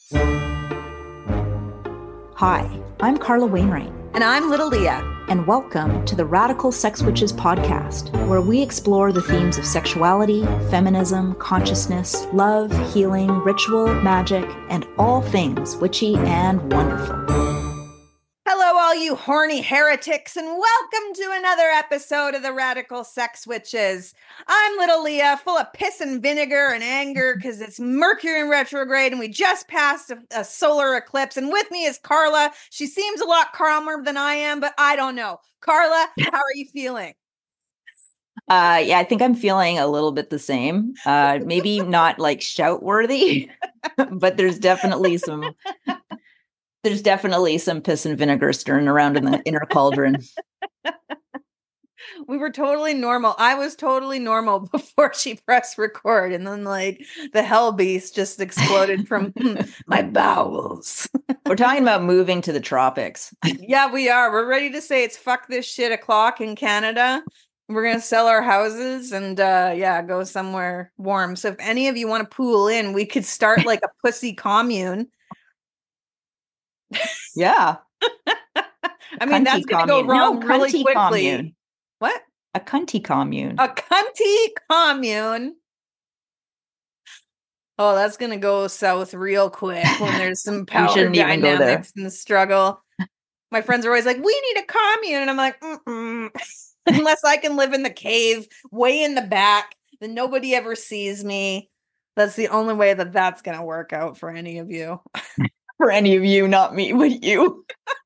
Hi, I'm Carla Wainwright. And I'm Little Leah. And welcome to the Radical Sex Witches podcast, where we explore the themes of sexuality, feminism, consciousness, love, healing, ritual, magic, and all things witchy and wonderful. Hello, all you horny heretics, and welcome to another episode of the Radical Sex Witches. I'm Little Leah, full of piss and vinegar and anger because it's Mercury in retrograde and we just passed a solar eclipse. And with me is Carla. She seems a lot calmer than I am, but I don't know. Carla, how are you feeling? I think I'm feeling a little bit the same. Maybe not like shout worthy, but there's definitely some piss and vinegar stirring around in the inner cauldron. We were totally normal. I was totally normal before she pressed record. And then the hell beast just exploded from my bowels. We're talking about moving to the tropics. Yeah, we are. We're ready to say it's fuck this shit o'clock in Canada. We're going to sell our houses and go somewhere warm. So if any of you want to pool in, we could start like a pussy commune. Yeah. I mean, that's going to go wrong really quickly. Commune. What? A cunty commune. A cunty commune. Oh, that's going to go south real quick when there's some power dynamics and struggle. My friends are always like, we need a commune. And I'm like, unless I can live in the cave way in the back, then nobody ever sees me. That's the only way that that's going to work out for any of you. For any of you, not me, but you.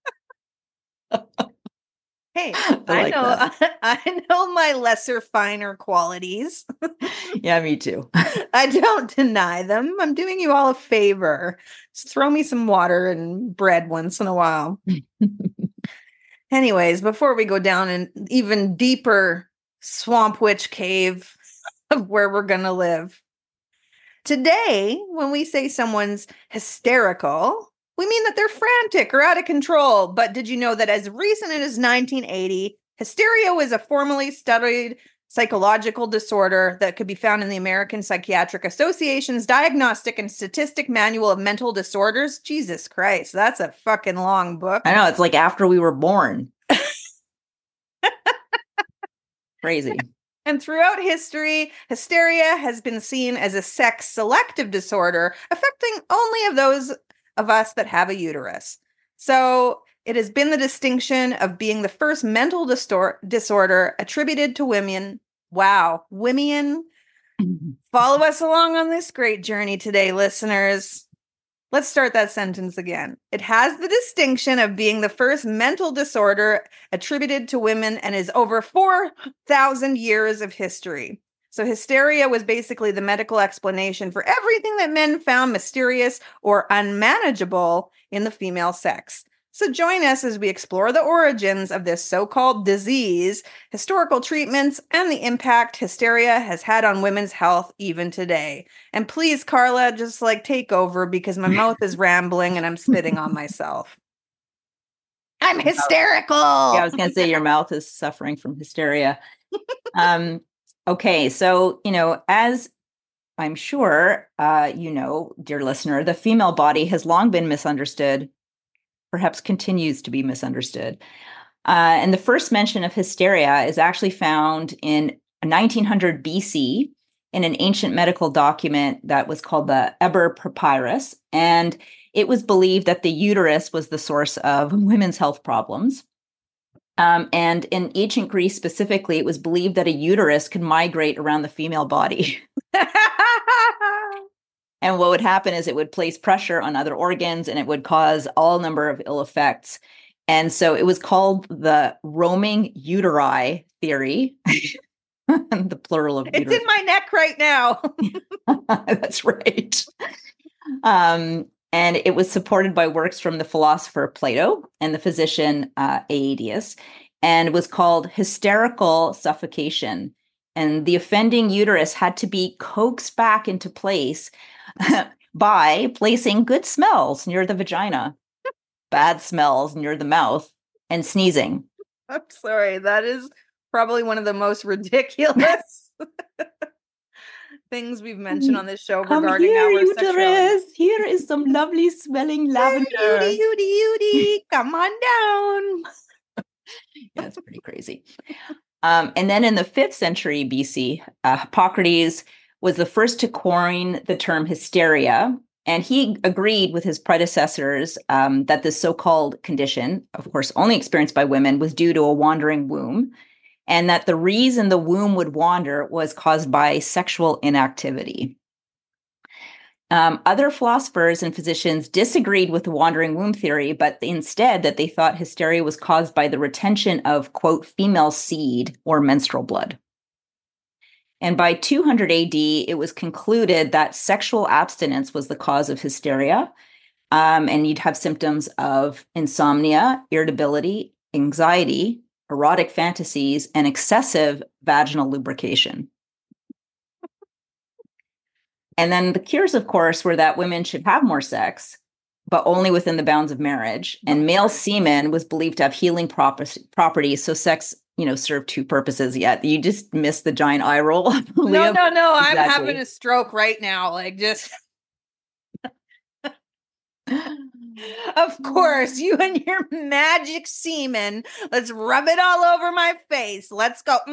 Hey, I know my lesser, finer qualities. Yeah, me too. I don't deny them. I'm doing you all a favor. Just throw me some water and bread once in a while. Anyways, before we go down an even deeper swamp witch cave of where we're going to live. Today, when we say someone's hysterical, we mean that they're frantic or out of control. But did you know that as recent as 1980, hysteria was a formally studied psychological disorder that could be found in the American Psychiatric Association's Diagnostic and Statistic Manual of Mental Disorders? Jesus Christ, that's a fucking long book. I know, it's like after we were born. Crazy. And throughout history, hysteria has been seen as a sex-selective disorder affecting only of those of us that have a uterus. So it has been the distinction of being the first mental disorder attributed to women. Wow, women. Follow us along on this great journey today, listeners. Let's start that sentence again. It has the distinction of being the first mental disorder attributed to women and is over 4,000 years of history. So hysteria was basically the medical explanation for everything that men found mysterious or unmanageable in the female sex. So join us as we explore the origins of this so-called disease, historical treatments, and the impact hysteria has had on women's health even today. And please, Carla, just take over because my mouth is rambling and I'm spitting on myself. I'm hysterical. Yeah, I was going to say your mouth is suffering from hysteria. Okay, so, as I'm sure dear listener, the female body has long been misunderstood, perhaps continues to be misunderstood. And the first mention of hysteria is actually found in 1900 BC in an ancient medical document that was called the Eber Papyrus. And it was believed that the uterus was the source of women's health problems. And in ancient Greece specifically, it was believed that a uterus could migrate around the female body. And what would happen is it would place pressure on other organs and it would cause all number of ill effects. And so it was called the roaming uteri theory. The plural of It's in my neck right now. That's right. And it was supported by works from the philosopher Plato and the physician Aetius, and was called hysterical suffocation. And the offending uterus had to be coaxed back into place by placing good smells near the vagina, bad smells near the mouth, and sneezing. I'm sorry. That is probably one of the most ridiculous things we've mentioned on this show Come regarding here, our sexuality. uterus. Here is some lovely smelling lavender. Yudi, come on down. Yeah, it's pretty crazy. And then in the 5th century BC, Hippocrates was the first to coin the term hysteria. And he agreed with his predecessors that this so-called condition, of course, only experienced by women, was due to a wandering womb, and that the reason the womb would wander was caused by sexual inactivity. Other philosophers and physicians disagreed with the wandering womb theory, but instead that they thought hysteria was caused by the retention of, quote, female seed or menstrual blood. And by 200 AD, it was concluded that sexual abstinence was the cause of hysteria. And you'd have symptoms of insomnia, irritability, anxiety, erotic fantasies, and excessive vaginal lubrication. And then the cures, of course, were that women should have more sex, but only within the bounds of marriage. And male semen was believed to have healing properties. So sex, served 2 purposes yet. You just missed the giant eye roll. No. Exactly. I'm having a stroke right now. Like, just. Of course, you and your magic semen. Let's rub it all over my face. Let's go.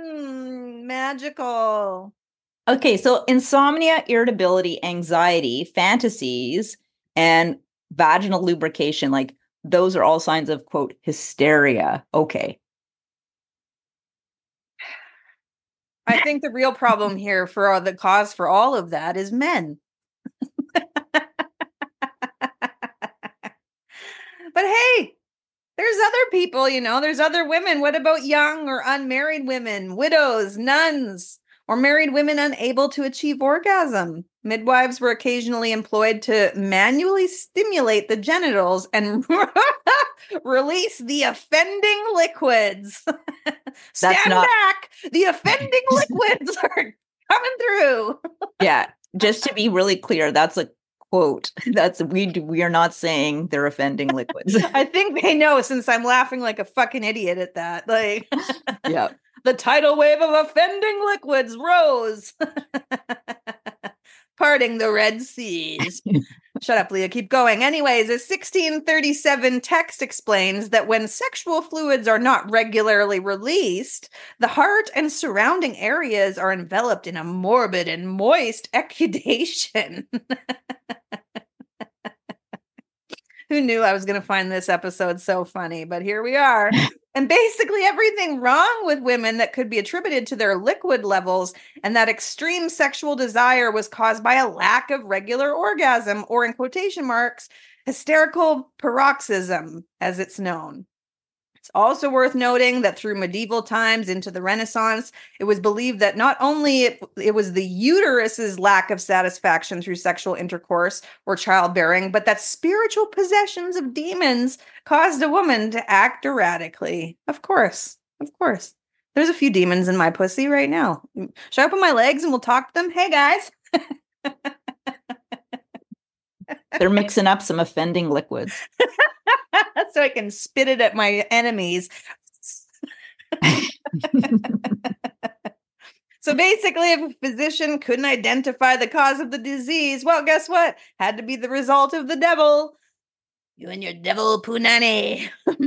Magical. Okay, so insomnia, irritability, anxiety, fantasies, and vaginal lubrication, like those are all signs of, quote, hysteria. Okay. I think the real problem here for the cause for all of that is men. But hey, there's other people, there's other women. What about young or unmarried women, widows, nuns, or married women unable to achieve orgasm? Midwives were occasionally employed to manually stimulate the genitals and release the offending liquids. Stand back. The offending liquids are coming through. Yeah. Just to be really clear, that's a quote. We are not saying they're offending liquids. I think they know, since I'm laughing like a fucking idiot at that. Like, yeah. The tidal wave of offending liquids rose, parting the Red Seas. Shut up, Leah. Keep going. Anyways, a 1637 text explains that when sexual fluids are not regularly released, the heart and surrounding areas are enveloped in a morbid and moist exudation. Who knew I was going to find this episode so funny? But here we are. And basically everything wrong with women that could be attributed to their liquid levels and that extreme sexual desire was caused by a lack of regular orgasm, or in quotation marks, hysterical paroxysm, as it's known. It's also worth noting that through medieval times into the Renaissance, it was believed that not only it was the uterus's lack of satisfaction through sexual intercourse or childbearing, but that spiritual possessions of demons caused a woman to act erratically. Of course. There's a few demons in my pussy right now. Should I open my legs and we'll talk to them? Hey, guys. They're mixing up some offending liquids. So I can spit it at my enemies. So basically, if a physician couldn't identify the cause of the disease, well, guess what? Had to be the result of the devil. You and your devil punani.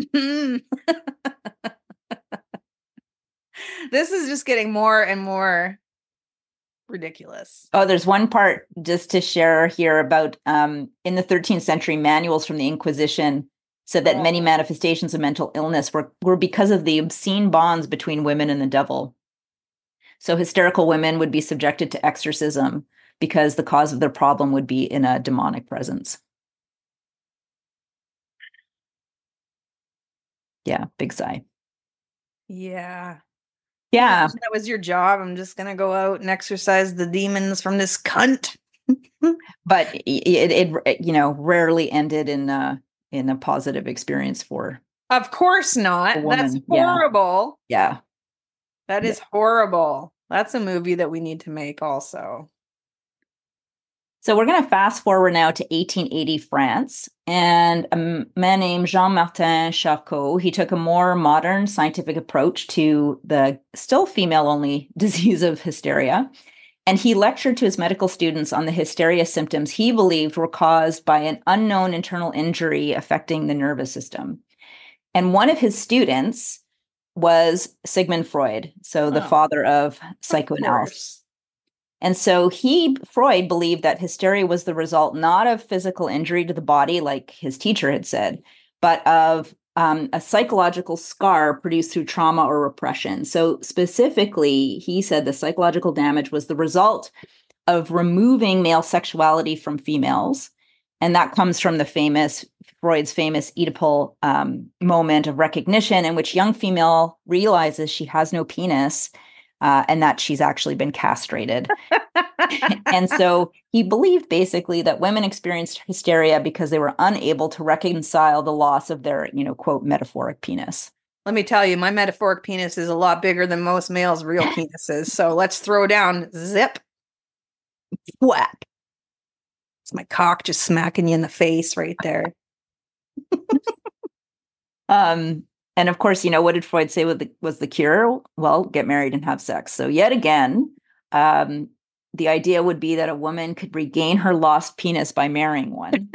This is just getting more and more ridiculous. Oh, there's one part just to share here about in the 13th century, manuals from the Inquisition said that many manifestations of mental illness were because of the obscene bonds between women and the devil. So hysterical women would be subjected to exorcism because the cause of their problem would be in a demonic presence. Yeah, big sigh. Yeah. Yeah. That was your job. I'm just going to go out and exorcise the demons from this cunt. But it rarely ended in a positive experience for. Of course not. That's horrible. Yeah. That is horrible. That's a movie that we need to make also. So we're going to fast forward now to 1880 France, and a man named Jean-Martin Charcot, he took a more modern scientific approach to the still female-only disease of hysteria. And he lectured to his medical students on the hysteria symptoms he believed were caused by an unknown internal injury affecting the nervous system. And one of his students was Sigmund Freud, so the father of psychoanalysis. And so Freud believed that hysteria was the result not of physical injury to the body, like his teacher had said, but of a psychological scar produced through trauma or repression. So specifically, he said the psychological damage was the result of removing male sexuality from females. And that comes from Freud's famous Oedipal moment of recognition, in which young female realizes she has no penis and that she's actually been castrated. And so he believed basically that women experienced hysteria because they were unable to reconcile the loss of their, quote, metaphoric penis. Let me tell you, my metaphoric penis is a lot bigger than most males' real penises. So let's throw down. Zip. Whap. It's my cock just smacking you in the face right there. And of course, what did Freud say was the cure? Well, get married and have sex. So yet again, the idea would be that a woman could regain her lost penis by marrying one,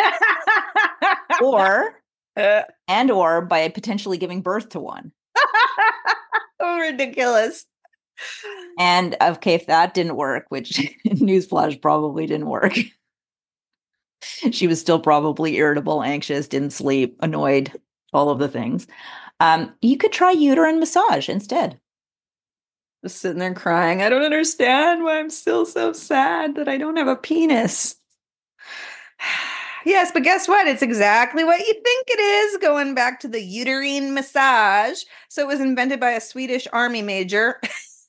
or by potentially giving birth to one. Oh, ridiculous. And okay, if that didn't work, which newsflash probably didn't work, she was still probably irritable, anxious, didn't sleep, annoyed, all of the things. You could try uterine massage instead. Just sitting there crying. I don't understand why I'm still so sad that I don't have a penis. Yes, but guess what? It's exactly what you think it is, going back to the uterine massage. So it was invented by a Swedish army major.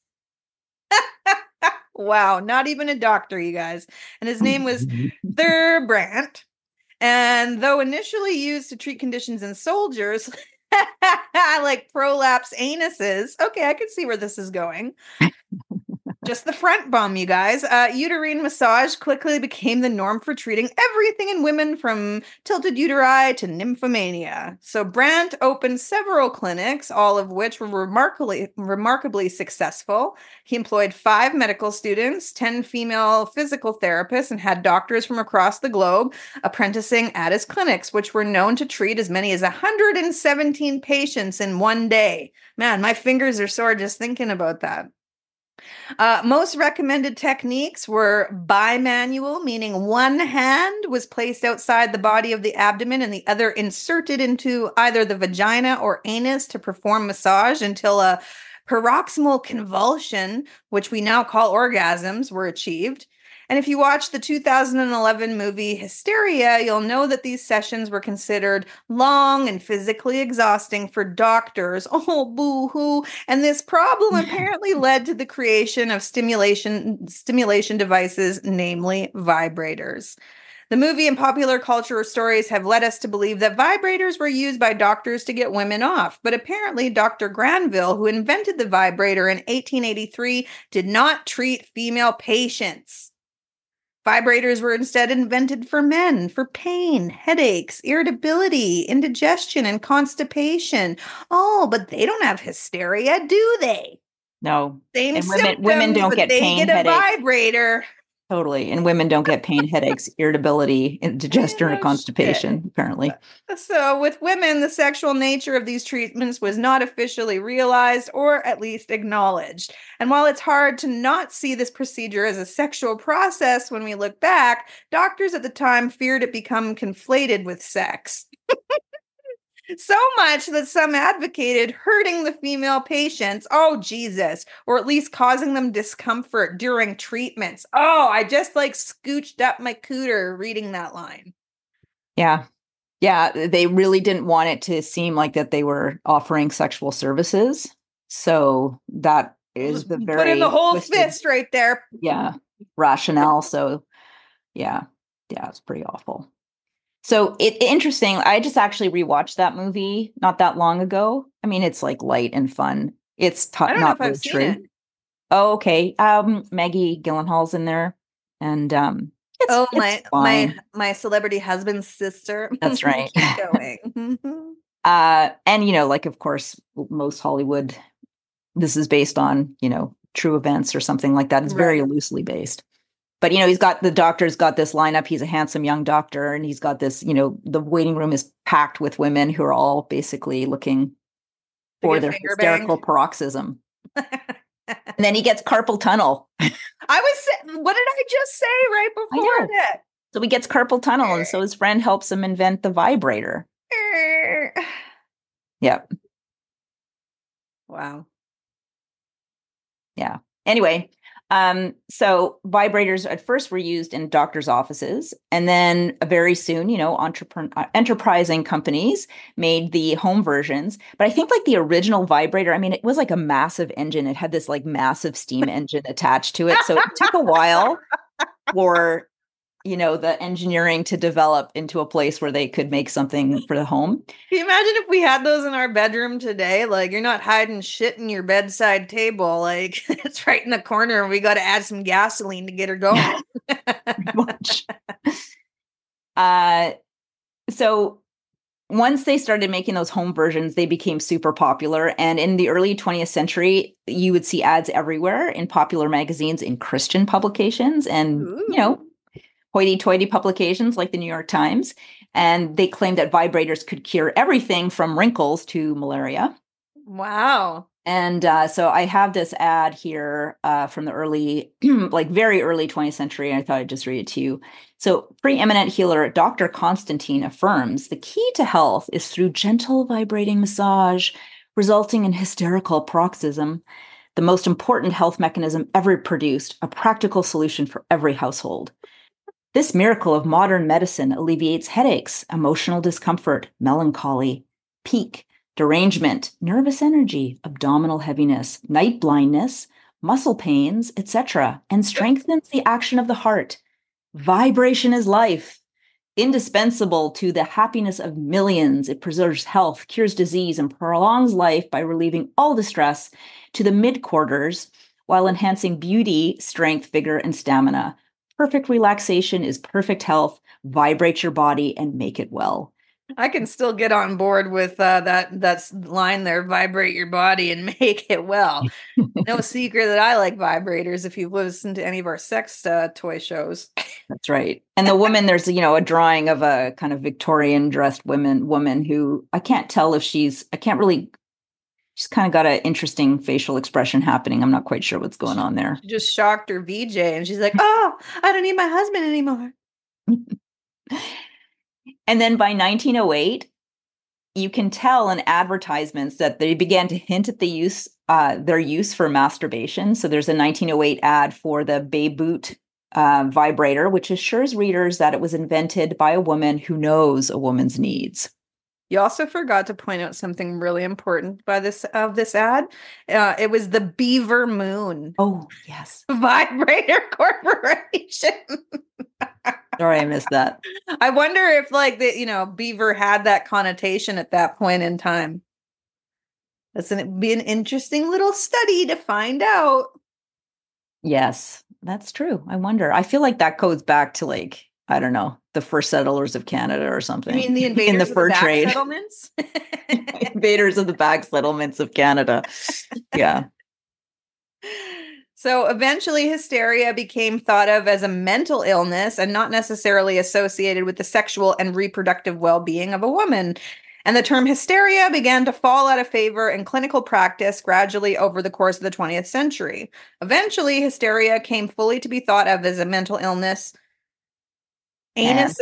Wow, not even a doctor, you guys. And his name was Thurbrand. And though initially used to treat conditions in soldiers, like prolapse anuses. Okay, I can see where this is going. Just the front bum, you guys. Uterine massage quickly became the norm for treating everything in women, from tilted uteri to nymphomania. So Brandt opened several clinics, all of which were remarkably successful. He employed 5 medical students, 10 female physical therapists, and had doctors from across the globe apprenticing at his clinics, which were known to treat as many as 117 patients in one day. Man, my fingers are sore just thinking about that. Most recommended techniques were bimanual, meaning one hand was placed outside the body of the abdomen and the other inserted into either the vagina or anus to perform massage until a paroxysmal convulsion, which we now call orgasms, were achieved. And if you watch the 2011 movie Hysteria, you'll know that these sessions were considered long and physically exhausting for doctors. Oh, boo-hoo. And this problem apparently led to the creation of stimulation devices, namely vibrators. The movie and popular culture stories have led us to believe that vibrators were used by doctors to get women off. But apparently, Dr. Granville, who invented the vibrator in 1883, did not treat female patients. Vibrators were instead invented for men, for pain, headaches, irritability, indigestion, and constipation. Oh, but they don't have hysteria, do they? No. Same and symptoms, women don't get pain, they get a headaches. Vibrator. Totally. And women don't get pain, headaches, irritability, indigestion, or constipation, apparently. So with women, the sexual nature of these treatments was not officially realized or at least acknowledged. And while it's hard to not see this procedure as a sexual process when we look back, doctors at the time feared it become conflated with sex. So much that some advocated hurting the female patients. Oh, Jesus. Or at least causing them discomfort during treatments. Oh, I just scooched up my cooter reading that line. Yeah. Yeah. They really didn't want it to seem like that they were offering sexual services. So that is the very... Put in the whole fist right there. Yeah. Rationale. So yeah. Yeah. It's pretty awful. So interesting. I just actually rewatched that movie not that long ago. I mean, it's light and fun. It's I don't know if I've seen it. Oh, okay. Maggie Gyllenhaal's in there, and it's fine. my celebrity husband's sister. That's right. Keep going. And of course, most Hollywood. This is based on true events or something like that. It's very Right. loosely based. But, he's got the doctor's got this lineup. He's a handsome young doctor, and he's got this, the waiting room is packed with women who are all basically looking To for get their finger banged. hysterical paroxysm. And then he gets carpal tunnel. What did I just say right I before know. that? So he gets carpal tunnel, and so his friend helps him invent the vibrator. Yep. Wow. Yeah. Anyway, so vibrators at first were used in doctors' offices, and then very soon, enterprising companies made the home versions. But I think like the original vibrator, I mean, it was like a massive engine. It had this like massive steam engine attached to it. So it took a while for the engineering to develop into a place where they could make something for the home. Can you imagine if we had those in our bedroom today? Like, you're not hiding shit in your bedside table. Like, it's right in the corner, and we got to add some gasoline to get her going. Much. So once they started making those home versions, they became super popular. And in the early 20th century, you would see ads everywhere in popular magazines, in Christian publications, and, Ooh. hoity-toity publications like the New York Times. And they claimed that vibrators could cure everything from wrinkles to malaria. Wow. And so I have this ad here from the early, like very early 20th century. I thought I'd just read it to you. So preeminent healer Dr. Constantine affirms the key to health is through gentle vibrating massage, resulting in hysterical paroxysm, the most important health mechanism ever produced, a practical solution for every household. This miracle of modern medicine alleviates headaches, emotional discomfort, melancholy, pique, derangement, nervous energy, abdominal heaviness, night blindness, muscle pains, etc., and strengthens the action of the heart. Vibration is life, indispensable to the happiness of millions. It preserves health, cures disease, and prolongs life by relieving all distress to the mid-quarters while enhancing beauty, strength, vigor, and stamina. Perfect relaxation is perfect health. Vibrate your body and make it well. I can still get on board with that line there, vibrate your body and make it well. No secret that I like vibrators if you've listened to any of our sex toy shows. That's right. And the woman, there's, a drawing of a kind of Victorian dressed woman who I can't tell if she's kind of got an interesting facial expression happening. I'm not quite sure what's going on there. She just shocked her VJ and she's like, oh, I don't need my husband anymore. And then by 1908, you can tell in advertisements that they began to hint at their use for masturbation. So there's a 1908 ad for the Beboot vibrator, which assures readers that it was invented by a woman who knows a woman's needs. You also forgot to point out something really important by this ad. It was the Beaver Moon. Oh, yes. Vibrator Corporation. Sorry, I missed that. I wonder if Beaver had that connotation at that point in time. That's be an interesting little study to find out. Yes, that's true. I wonder. I feel like that goes back to I don't know, the first settlers of Canada or something. You mean the invaders in the of fur the back trade settlements? Invaders of the back settlements of Canada. Yeah. So eventually hysteria became thought of as a mental illness and not necessarily associated with the sexual and reproductive well-being of a woman. And the term hysteria began to fall out of favor in clinical practice gradually over the course of the 20th century. Eventually, hysteria came fully to be thought of as a mental illness. It's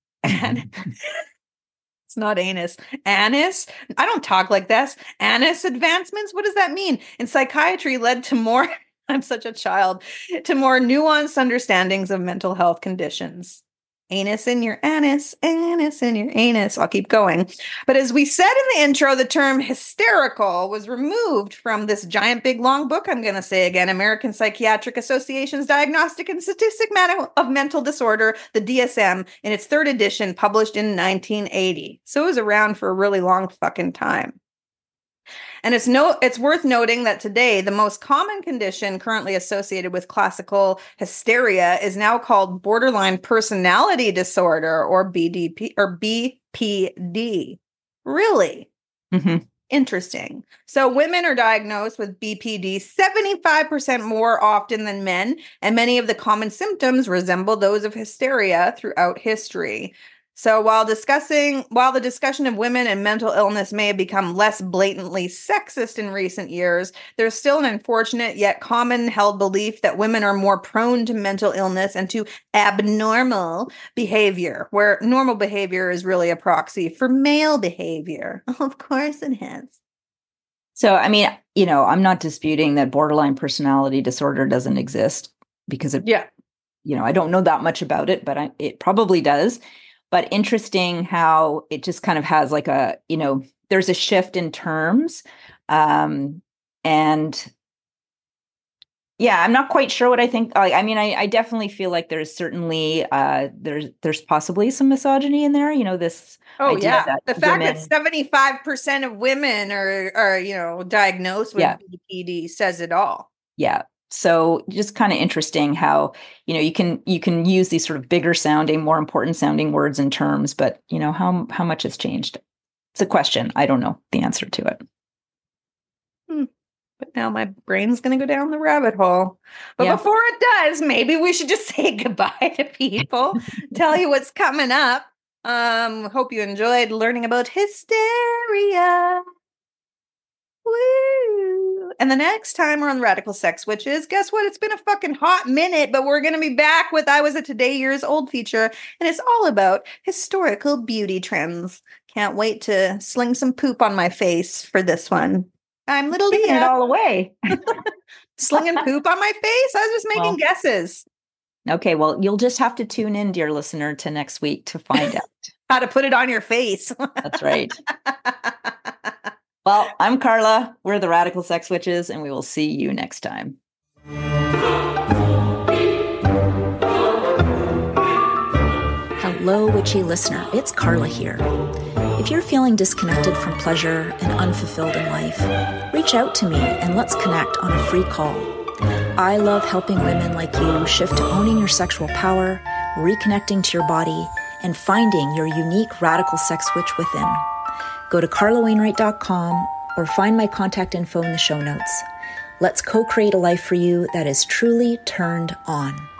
not anus. Anus? I don't talk like this. Anus advancements? What does that mean? In psychiatry led to more, I'm such a child, to more nuanced understandings of mental health conditions. Anus in your anus, anus in your anus. I'll keep going. But as we said in the intro, the term hysterical was removed from this giant, big, long book. I'm going to say again, American Psychiatric Association's Diagnostic and Statistic Manual of Mental Disorder, the DSM, in its third edition, published in 1980. So it was around for a really long fucking time. And it's worth noting that today, the most common condition currently associated with classical hysteria is now called borderline personality disorder, or BDP or BPD. Really? Mm-hmm. Interesting. So women are diagnosed with BPD 75% more often than men, and many of the common symptoms resemble those of hysteria throughout history. So while the discussion of women and mental illness may have become less blatantly sexist in recent years, there's still an unfortunate yet common held belief that women are more prone to mental illness and to abnormal behavior, where normal behavior is really a proxy for male behavior. Of course it is. So, I mean, I'm not disputing that borderline personality disorder doesn't exist because I don't know that much about it, but it probably does. But interesting how it just kind of has like there's a shift in terms. And yeah, I'm not quite sure what I think. I mean, I definitely feel like there's certainly there's possibly some misogyny in there. This idea that the fact that 75% of women are diagnosed with BPD says it all. Yeah. So just kind of interesting how you can use these sort of bigger sounding, more important sounding words and terms, but how much has changed? It's a question. I don't know the answer to it. But now my brain's going to go down the rabbit hole. But before it does, maybe we should just say goodbye to people, tell you what's coming up. Hope you enjoyed learning about hysteria. Woo! And the next time we're on Radical Sex Witches, guess what? It's been a fucking hot minute, but we're going to be back with I Was a Today Years Old feature, and it's all about historical beauty trends. Can't wait to sling some poop on my face for this one. I'm little Leah. Taking it all away. Slinging poop on my face? I was just making guesses. Okay, well, you'll just have to tune in, dear listener, to next week to find out. How to put it on your face. That's right. Well, I'm Carla. We're the Radical Sex Witches, and we will see you next time. Hello, witchy listener. It's Carla here. If you're feeling disconnected from pleasure and unfulfilled in life, reach out to me and let's connect on a free call. I love helping women like you shift to owning your sexual power, reconnecting to your body, and finding your unique radical sex witch within. Go to carlawainwright.com or find my contact info in the show notes. Let's co-create a life for you that is truly turned on.